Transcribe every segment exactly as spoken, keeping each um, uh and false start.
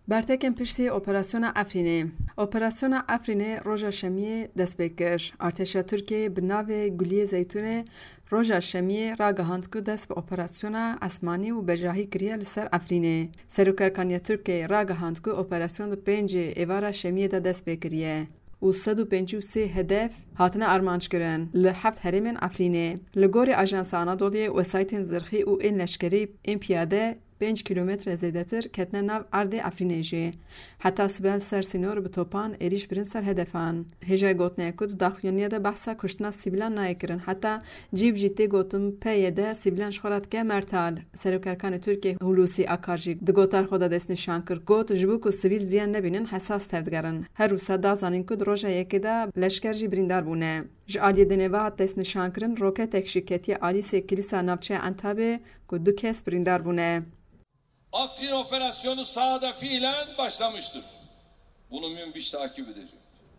برتکن پشتی اپراسیون افرینه. اپراسیون افرینه روژا شمیه دست بکر. ارتش ترکیه بناو گلیه زیتونه روژا شمیه را گهاند که دست به اپراسیون اسمانی و بجاهی کریه لسر افرینه. سروکرکانی ترکیه را گهاند که اپراسیون پنج ایوارا شمیه دا دست بکریه. و صد و پنج و سه هدف هاتنا ارمانج کرن لحفت هرمن افرینه. لگوری آژانس آنادولی و سایتین زرخی و این لشکری این پیاده پنج کیلومتر زیادتر کتنه ناو ارد افرینه جه. حتی سبل سر سینور به توپان ایریش برن سر هدفان. هجای گوتنه کد داخویانیه ده بحثا کشتنا سیبیلان نای کرن. حتی جیب جیتی گوتم پیه ده سیبیلان شخورت که مرتال. سروکرکان ترکیه هلوسی آکارجیک دگوتار خدا دست نشان کر گوت جبو که سیبیل زیان نبینن حساس تفدگرن. هر روسا دازانین کد روژا یکی ده لشکر جی بریندار بونه. جالی دنوا دست نشان کرن روکت اکشیکتی آلی سی کلیسا نبچه انتابه کد دو کس بریندار بونه. Afrin operasyonu sahada fiilen başlamıştır. Bunu Münbiş takip edecek.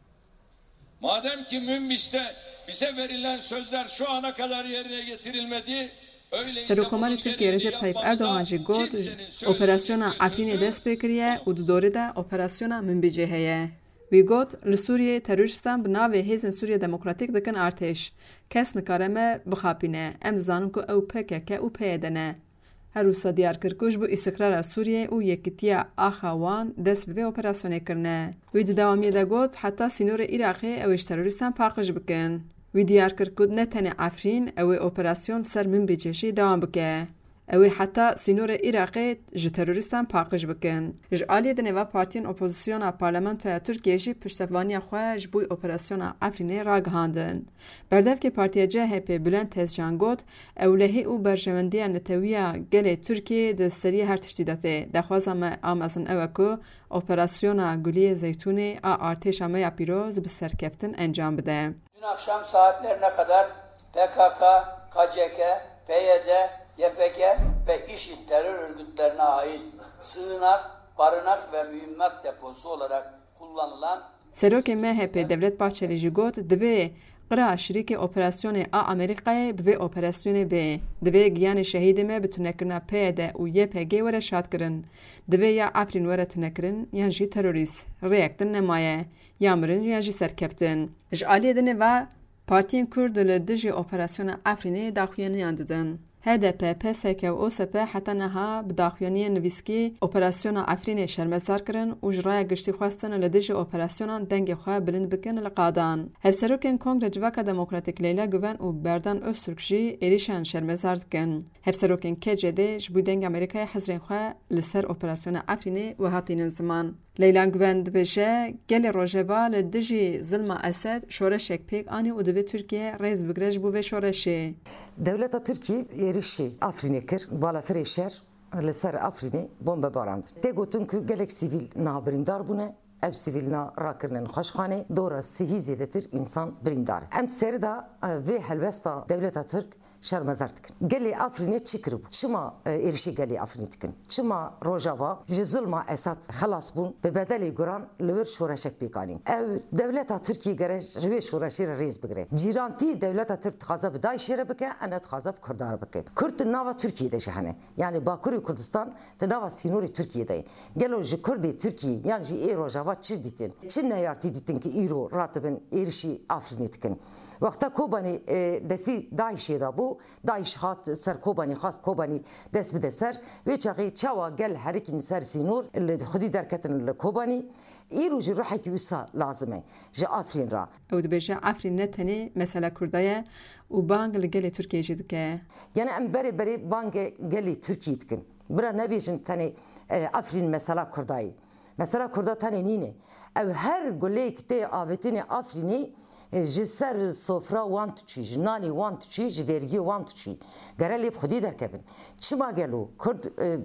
Madem ki Münbiş'te bize verilen sözler şu ana kadar yerine getirilmedi, öyleyse Serokkomar Türkiye Recep Tayyip Erdoğan ji got operasyona Afrinê dest pê kiriye û di dorê de operasyona Münbicê heye. Wî got li Sûriyê terorîstan bi navê Hêzên Sûriya Demokratîk dikin artêş. Kes nikare me bixapîne. Em dizanin ku ew P K K û P Y D ne. هر روز دیار کرد بو استقرار سوریه و یکیتیا آخوان دست به اپراسیون کرنه. وی دوامی دگوت حتی سینور عراقی اوش تروریستان پاکش بکن. وی دیار کرد نه تنه افرین او اپراسیون سر من بجشی دوام بکه. اوی حتی سینور عراقی ج تروریستان پاکش بکن. ج آلی دنوا پارتین اپوزیسیون پارلمانتوی ترکیه جی پشتوانی خواه جبوی اپراسیون افرینه را گهاندن. بردف که پارتیا جهپ بلند تزجان گوت اولهی او برجمندی نتویا گل ترکیه د سری هر تشدیداته. دخوازم آمازن اوکو اپراسیون گلیه زیتونه آ ارتش آمیا پیروز به سرکفتن انجام بده. Dün akşam saatlerine kadar P K K, K C K, P Y D, Y P G ve IŞİD terör örgütlerine ait sığınak, barınak ve mühimmat deposu olarak kullanılan Serokê M H P Devlet Bahçeli jî got divê qira şirîkê operasyonê a Amerîkayê bi vê operasyonê B. Divê giyanê şehîdê me bi tunekirina P Y D û Y P G were şadkirin. Divê ya Efrîn were tunekirin yan jî terorîst. Rêyek din nemaye. Ya mirin yan jî serkeftin. Ji aliyê dinê ve Partiyên Kurd li dijî operasyona Efrînê daxuyaniyan didin. H D P, P S K û O S P heta niha bi daxuyaniyên nivîskî operasyona Efrînê şermezar kirin û ji raya giştî xwestin li dijî operasyonan dengê xwe bilind bikin li qadan. Hevserokên Kongre Civaka Demokratîk Leyla Güven û Berdan Öztürk jî êrişan şermezar dikin. Hevserokên K C D ji bo deng Amerîkayê hezrên xwe li ser operasyona Efrînê wehatînin ziman. Leyla Güven dibêje gelê rojeva li dijî zilma Esed şoreşek pêk anî û divê Tirkiye rêz bigire ji bo vê şoreşê. Devleta Tirkiye êrişî Afrînê kir, balafirê şer li ser Afrînê bombe barand. Tê gotin ku gelek sivîl nabirîndar bûne, ev sivîlna rakirinin xweşxanê, dora sihî zêdetir însan birîndar. Em serî da vê helbesta Devleta Tirk şermezar dikin. Gelê Afrînê çi kiribû? Çima êrişî gelê Afrînê dikin? Çima rojava ji zulma Esad xelas bûn bi bedelê guran li wir şoreşek pêkanîn. Ev Devleta Tirkiye gere ji wê şoreşê re rêz bigire. Cîrantî Devleta Tirk dixwaze bi Daişê re bike, em ne dixwaze bi Kurdan re bike. Kurd di nava Tirkiyeyê de jî hene. Yani Bakurê Kurdistan di nava sînorê Tirkiyeyê de. Gelo ji Kurdê Tirkiyê yan jî ê rojava çi dîtin? Çi neyartî dîtin ki îro ratibin êrişî Afrînê dikin? Vakta Kobanî destî Daişê da bû, Daîş hat ser Kobanî xast Kobanî dest bide ser. Wê çaxê çawa gel herikîn ser sînor li xwedî derketin li Kobanî. Îro jî rihekî wisa lazim e ji Afrîn ra. Ew dibêje Efrîn ne tenê mesela Kurda ye û bang li gelê Tirkiye jî dike. Yani em berê berê bangê gelê Tirkiye dikin. Bira nebêjin tenê Efrîn mesela Kurdayê. Mesela Kurda tenê nîne. Ew her gulêk tê avêtinê Afrînê ji ser sofra wan tu çî, ji nanê wan tu çî, ji vergî wan tu çî. Gere lê bi Xwedî derkevin. Çima gelo Kurd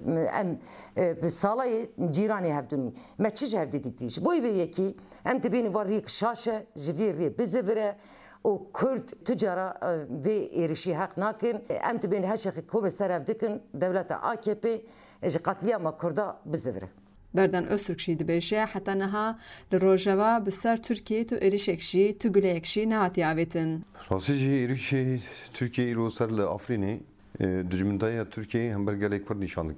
em bi salayê cîranê hevdûnî. Me çi ji hevdî dîtî? Ji bo vê yekî em dibînin var rêk şaşe, ji vê rê bizivire û Kurd tu cara vê êrişî heq nakin. Em dibînin heşexê kom ser ev dikin, devleta A K P ji qetliyama Kurda bizivire. Berdan Öztürk jî dibêje heta niha li rojeva bi ser Tirkiyê tu êrişek jî tu guleyek jî nehatiye avêtin. Rastî jî êrişê Tirkiye îro ser li Afrînê dijmindaya Tirkiyeyê hember gelek Kurd nîşan dike.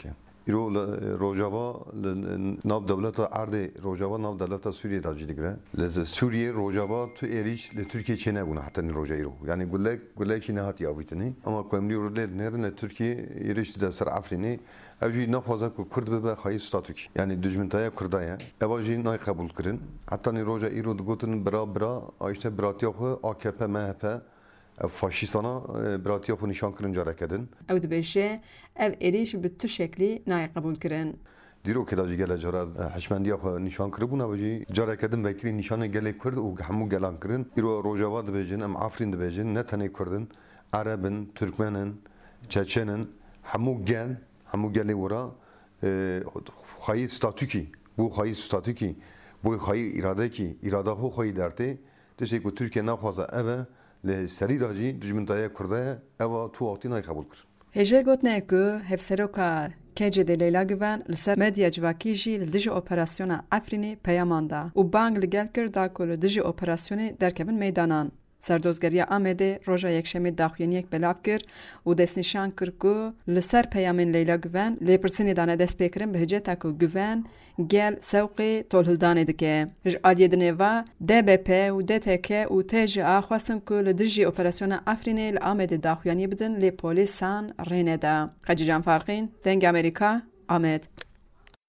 ایرو روجاوا ناو دولت عرض روجاوا ناو دولت سوریه داجی دیگره لز سوریه روجاوا تو ایریش ل ترکیه چه نبونه حتی روجا ایرو یعنی گلک گلک چه نهاتی آویتنی اما کوملی رو دل نرن ترکیه ایریش در سر افرینی اوجی نفوذا کو کرد به خای ستاتوک یعنی دجمنتای کردایه اوجی نای قبول کردن حتی روجا ایرو گوتن برا برا آیشته براتیا خو آکپ مهپ فاشیستانا براتیا خو نشان کردن جاره کردن او دبیشه او ایریش به تو شکلی نای قبول کردن دیرو که داجی گله جاره حشمندی خو نشان کرد بونه اوجی جاره کردن وکیلی نشان گله کرد و همو گلان کردن ایرو روجاوا دبیجن ام آفرین دبیجن نه تنی کردن عربن ترکمنن چچنن همو گل همو گله ورا خواهی ستاتوکی بو خواهی ستاتوکی بو خواهی اراده کی اراده خو خواهی درته دشه که ترکیه نخواسته اوه لسری داجی دجمنتای کرده اوه تو وقتی نای قبول کرد هجه گوتنه که هفسروکا کجه de Leyla Güven li ser medya civakî jî li dijî operasyona Efrînê peyaman da û bang li gel kir da ku li dijî operasyonê derkevin meydanan. Serdozgeriya Amedê roja yekşemê daxuyaniyek belav kir û destnîşan kir ku li ser peyamên Leyla Güven lêpirsînê dane dest pêkirin bi hiceta ku Güven gel sewqê tolhildanê dike. Ji aliyê di nêva D B P û D T K û T J A xwestin ku li dijî operasyona Efrînê li Amedê daxuyanî bidin lê polîsan rê neda. Xecî Can Farqîn, Deng Amerîka, Amed.